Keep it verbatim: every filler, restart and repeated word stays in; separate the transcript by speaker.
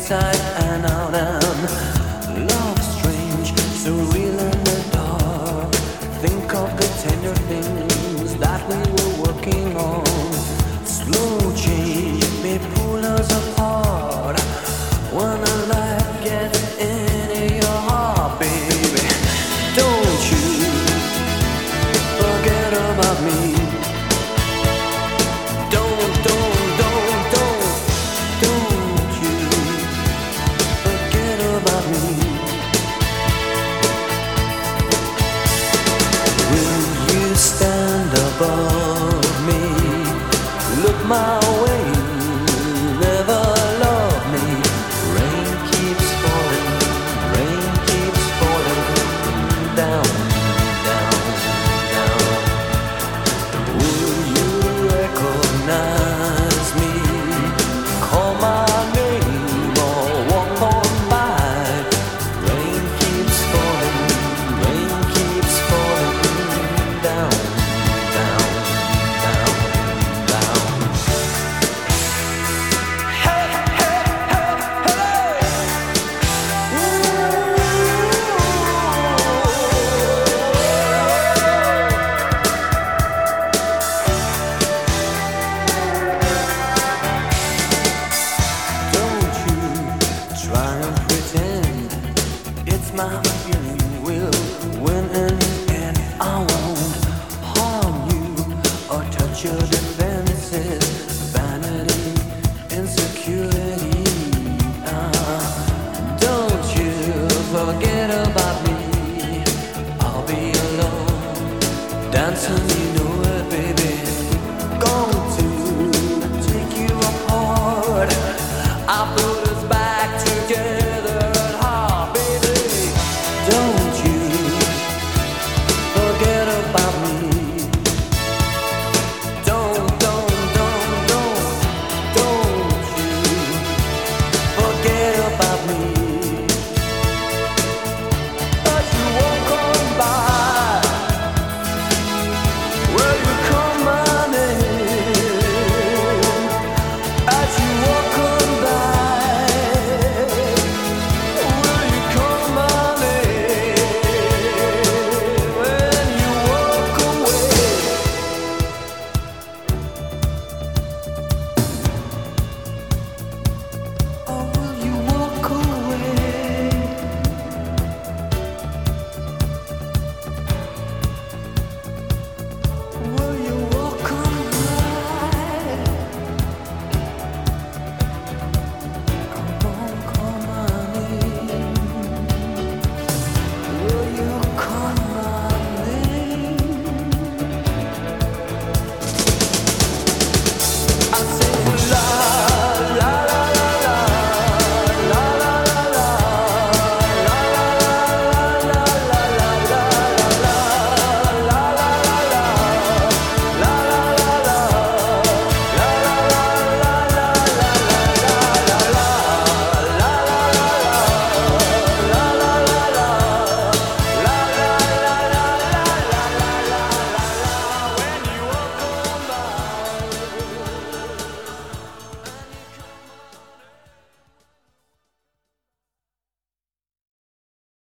Speaker 1: inside and out, and love strange, so real in the dark. Think of the tender things that we were working on. Slow change may pull us apart when a light gets into your heart, baby. Don't you forget about me. Don't, don't, don't, don't, don't you forget about me. Will you stand above me? Look my way.